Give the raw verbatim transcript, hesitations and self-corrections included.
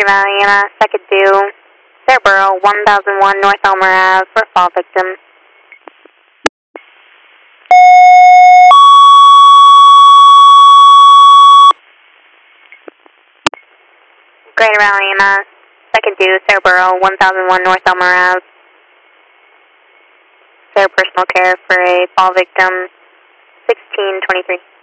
Greater Valley and uh, second due, Scarborough, one thousand one North Elmer Ave for a fall victim. Greater Valley and uh, second due, Scarborough, one thousand one North Elmer Ave. Their personal care for a fall victim, sixteen twenty-three.